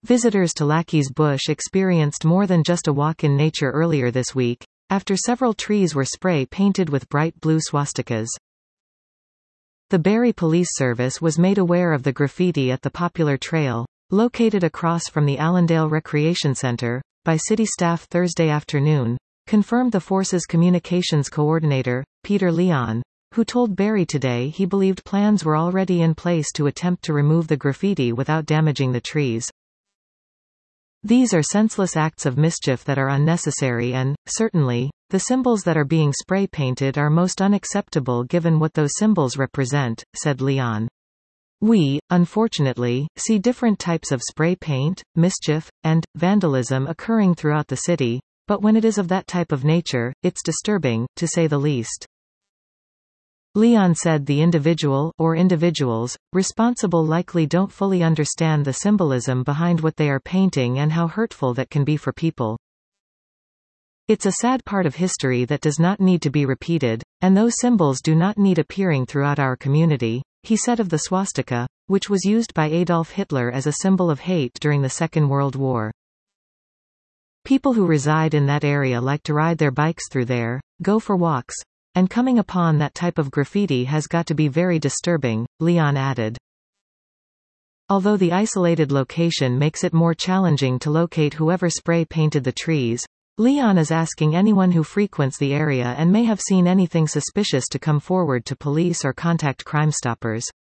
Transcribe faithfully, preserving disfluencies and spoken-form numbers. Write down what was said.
Visitors to Lackey's Bush experienced more than just a walk in nature earlier this week, after several trees were spray-painted with bright blue swastikas. The Barrie Police Service was made aware of the graffiti at the popular trail, located across from the Allendale Recreation Centre, by city staff Thursday afternoon, confirmed the force's communications coordinator, Peter Leon, who told Barrie Today he believed plans were already in place to attempt to remove the graffiti without damaging the trees. These are senseless acts of mischief that are unnecessary and, certainly, the symbols that are being spray-painted are most unacceptable given what those symbols represent, said Leon. We, unfortunately, see different types of spray paint, mischief, and vandalism occurring throughout the city, but when it is of that type of nature, it's disturbing, to say the least. Leon said the individual, or individuals, responsible likely don't fully understand the symbolism behind what they are painting and how hurtful that can be for people. It's a sad part of history that does not need to be repeated, and those symbols do not need appearing throughout our community, he said of the swastika, which was used by Adolf Hitler as a symbol of hate during the Second World War. People who reside in that area like to ride their bikes through there, go for walks, and coming upon that type of graffiti has got to be very disturbing, Leon added. Although the isolated location makes it more challenging to locate whoever spray-painted the trees, Leon is asking anyone who frequents the area and may have seen anything suspicious to come forward to police or contact Crime Stoppers.